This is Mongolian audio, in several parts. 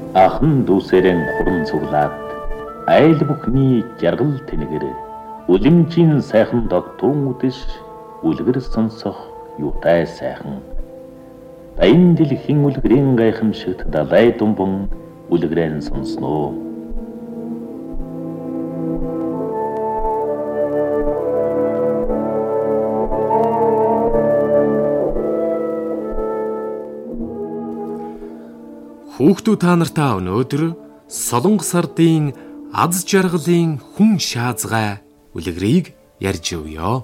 Ахан дүүсэрэн хуран цуглаад айл бүхний жаргал тэнэгэр үлэмжийн сайхан догтуун үдэш үлгэр сонсох юутай сайхан дайн дэлхийн үлгэрийн гайхамшигт далай думбан үлгэрэн сонсноо. Хүүхдүүд та нартаа өнөөдөр Солонгос ардын аз жаргалын хүн шаазгай үлгэрийг ярьж өгье.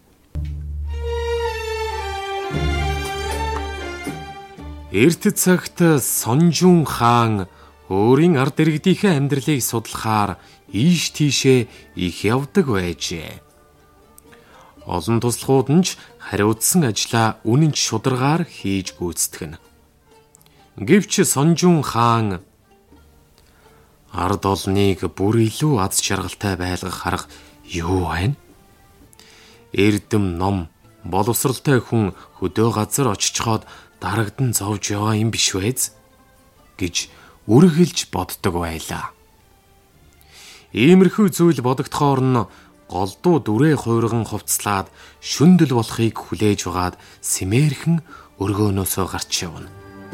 Эрт цагт Сонжун хаан өөрийн ард иргэдийнхээ амьдралыг судлахаар ийш тийшээ их явдаг байжээ. Олон туслахууд нь ч хариуцсан ажлаа үнэнч шударгаар хийж гүйцэтгэнэ. Гэвч Сонжун хаан ард олныг бүр илүү аз жаргалтай байлгах арга юу байна? Эрдэм ном боловсралтай хүн хөдөө газар очичхоод дарагдан зовж яваа юм биш вэз гэж үргэлж боддог байлаа. Иймэрхүү зүйл бодогдохоор нь голдуу дүрээ хуйрган хувцлаад шүндэл болохыг хүлээж угаад сэмээрхэн өргөөнөөсөө гарч явна.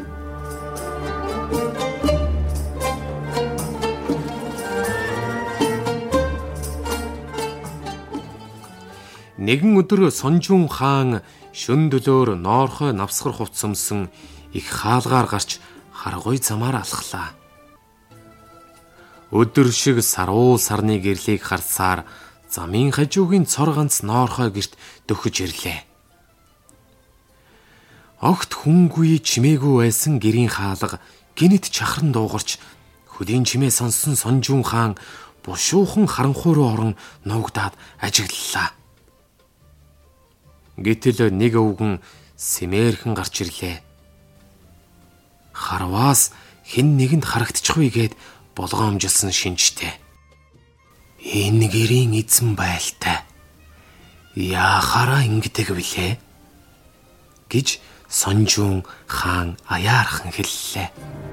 Нэгэн өдөр Сонжун хаан шөндөлөөр ноорхой навсгар хувц өмсөн их хаалгаар гарч харгуй замаар алхлаа. Өдөр шиг саруу сарны гэрлийг харсаар замын хажуугийн цор ганц ноорхой гэрт дөхөж ирлээ. Огт хүнгүй чимээгүй байсан гэрийн хаалга гинэт чахран дуугарч хөдийн чимээ сонссон Сонжун хаан бушуухан харанхуй руу орон нуугдаад ажиглалаа. Гэтэл нэг өвгөн сэмээрхэн гарч ирлээ. Харваас хэн нэгэнд харагдчихгүй гээд болгоомжилсан шинжтэй. Энэ гэрийн эзэн байлтай. Яахаараа ингэдэг вүлээ гэж Сонжун хаан аяархан хэллээ.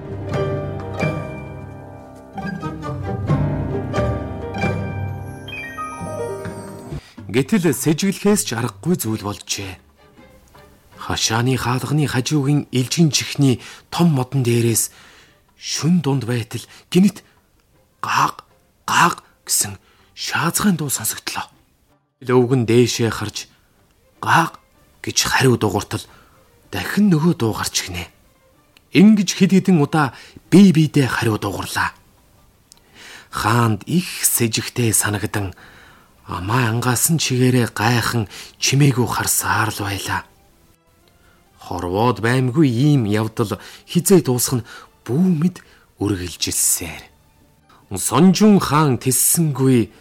Гэтэл сэжиглэхээс ч аргагүй зүйл болжээ. Хашааны хаалганы хажуугийн элжин чихний том модон дээрээс шүн дунд байтал гинэт гааг гааг гэсэн шаазгын дуу сонсогдлоо. Өвгөн дээшээ харж гааг гэж хариу дууртал дахин нөгөө дуу гарч игнэ. Ингэж хэд хэдэн удаа бие биедээ хариу дуугарлаа. Хаанд их сэжигтэй санагдан амаа ангасан чигээрээ гайхан чимээгүй харсаар л байлаа. Хорвоод баймгүй ийм явдал хизээ дуусах нь бүү мэд үргэлжилсээр. Сонжун хаан тэссэнгүй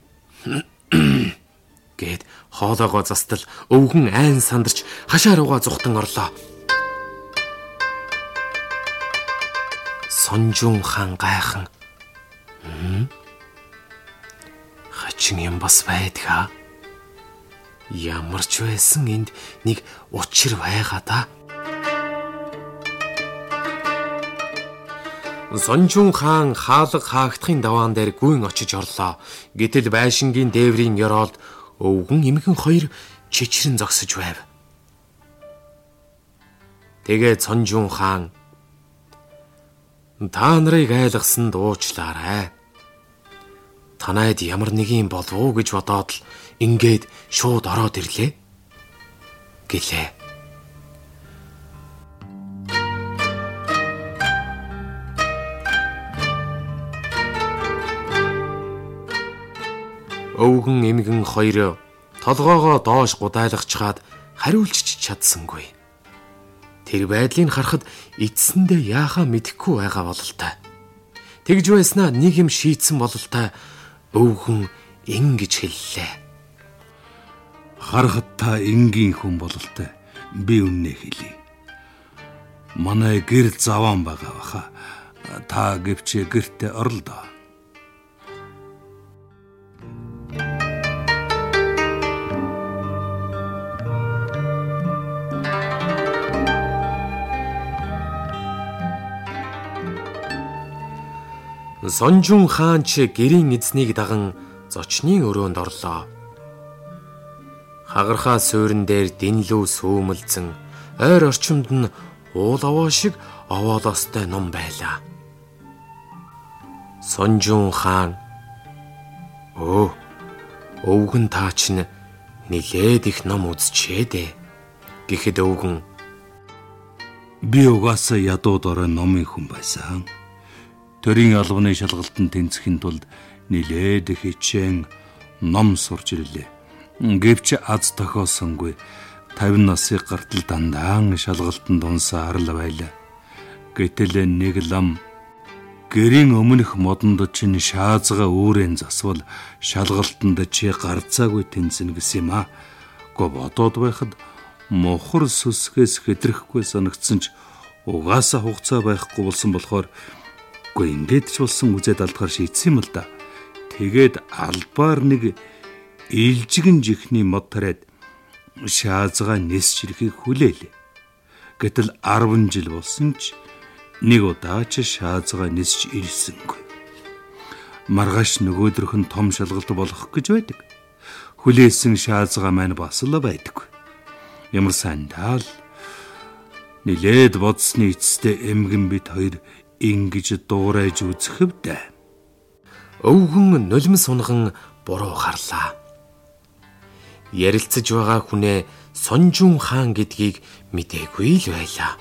гэд хоолоогоо застал өвгөн айн сандарч хашаа руугаа зүхтэн орлоо. Сонжун хаан гайхан хачин юм бас байдгаа. Ямар ч байсан энд нэг учир байгаа да. Сонжун хаан хаалга хаагдахын даваан дээр гүйн очиж орлоо. Гэтэл байшингийн дээврийн ёроолд өвгөн эмгэн хоёр чичрэн зогсож байв. Тэгээд Сонжун хаан та нарыг айлгсан дуучлаарай. Танайд ямар нэг юм болов уу гэж бодоод л ингээд шууд ороод ирлээ гэлээ. Өвгөн эмгэн хоёр толгоогоо доош гудайлгачаад хариулж чадсангүй. Тэр байдлыг харахад эцсэндээ яахаа мэдэхгүй байгаа бололтой. Тэгж байснаа нэг юм шийдсэн бололтой. Өвгөн ингэж хэллээ. Харахад та энгийн хүн бололтой. Би үннээ хэлье. Манай гэр заваан байгаа баха. Та гэвч гэртээ орл доо. Сонжун хаан ч гэрийн эзнийг даган зочны өрөөнд орлоо. Хагархаа суурин дээр дэнлүү сүүмэлзэн, ойр орчимд нь уул овоо шиг овоолоостой ном байлаа. Сонжун хаан өвгөн таа чинь нилээд их ном үзчихээ дээ гэхэд өвгөн би угаасаа ядууд орой номын хүн байсан. Төрийн албаны шалгалтанд тэнцэхийн тулд нилээд их хичээн ном сурч ирлээ. Гэвч аз тохиосонгүй 50 насны гартал дандаан шалгалтанд унсаа арал байлаа. Гэтэл нэг лам гэрийн өмнөх модонд чинь шаазгаа өөрийн засвал шалгалтанд чи гарцаагүй тэнцэнэ гэсэн юм аа. Бодоод байхад мохор сүсгээс хэтрэхгүй санагдсан ч угаасаа хугацаа байхгүй болсон болохоор ингээд ч болсон үзээд алдахаар шийдсэн юм л да. Тэгээд албаар нэг илжигэн жихний мод тараад шаазгаа нисч ирэхийг хүлээлээ. Гэтэл 10 жил болсон ч нэг удаа ч шаазгаа нисч ирсэнгүй. Маргааш нөгөөдрөх нь том шалгалт болох гэж байдаг. Хүлээсэн шаазгаа маань бас л байдаг. Ямар сандал нилээд бодсны эцэстээ эмгэн бит хоёр ингэж дуурайж үзэхвдэ. Өвгөн нулимс унган буруу харлаа. Ярилцаж байгаа хүнээ Сонжун хаан гэдгийг мэдээгүй л байлаа.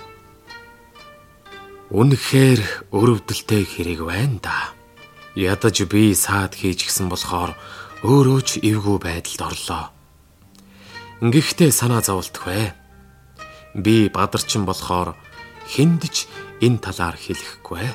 Үнэхээр өрөвдөлтэй хэрэг байна да. Ядаж би саад хийж гисэн болохоор өөрөө ч эвгүй байдалд орлоо. Ингэхдээ санаа зовлтгүй. Би бадарчин болохоор хэнд ч энэ талаар хэлэхгүй.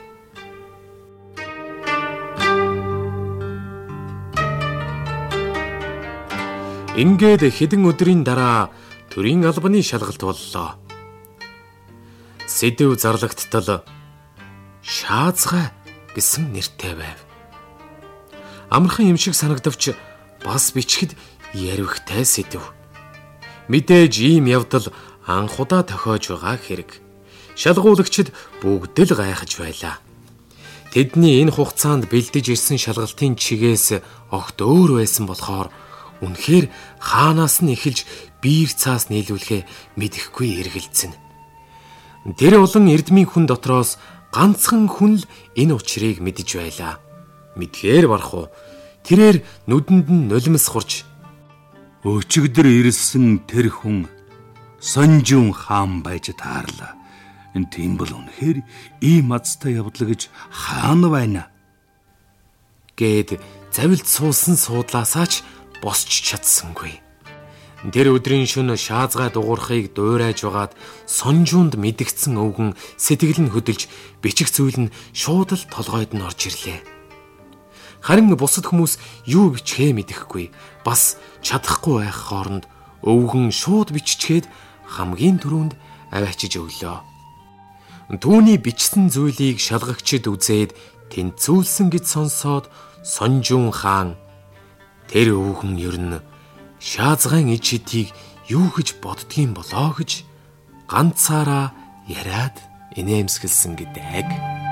Ингээд хэдэн өдрийн дараа төрийн албаны шалгалт боллоо. Сэдэв зарлагттал шаазгаа гэсэн нэртэй байв. Амархан юм шиг санагдавч бас бичгэд яривхтай сэдэв. Мэдээж ийм явдал анхудаа тохиож байгаа хэрэг. Шалгуулагчид бүгд л гайхаж байлаа. Тэдний энэ хугацаанд бэлдэж ирсэн шалгалтын чигээс огт өөр байсан болохоор үнэхээр хаанаас нь эхэлж биер цаас нийлүүлэхээ мэдэхгүй эргэлзэн. Тэр олон эрдмийн хүн дотроос ганцхан хүн л энэ учрыг мэдэж байлаа. Мэдхээр барах уу? Тэрээр нүдэнд нь нулимс хурж өчигдөр ирсэн тэр хүн Сонжун хаан байж таарлаа. Тийм бол үнэхээр ийм азтай явдал гэж хаана байна? Гэд завилд суусан суудлаасаа ч босч чадсангүй. Тэр өдрийн шөнө шаазгай дугуурхыг дуурайж байгаад Сонжуунд мэдгдсэн өвгөн сэтгэл нь хөдөлж бичих зүйл нь шууд л толгойд нь орж ирлээ. Харин бусад хүмүүс юу бичхээ мэдэхгүй бас чадахгүй байх хооронд өвгөн шууд биччихэд хамгийн түрүүнд аваачиж өглөө. Түүний бичсэн зүйлийг шалгагчид үзээд тэнцүүлсэн гэж сонсоод Сонжун хаан тэр өвгөн ер нь шаазгайн иж хэдийг юу гэж боддгийм болоо гэж ганцаараа яриад инээмсэглсэн гэдэг.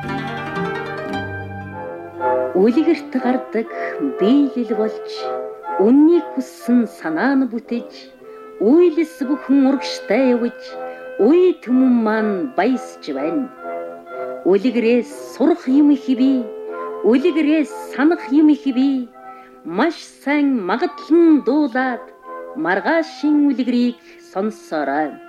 Үлгэрт гардаг биелэл болж үннийг хүссэн санаа нь бүтэж үйлс бүхэн урагштай явж үе түмэн маань баясж байна. Үлгэрээс сурах юм ихвэ, үлгэрээс санах юм ихвэ. Маш сайн магадлан дуулаад маргаашийн үлгэрийг сонсоорой.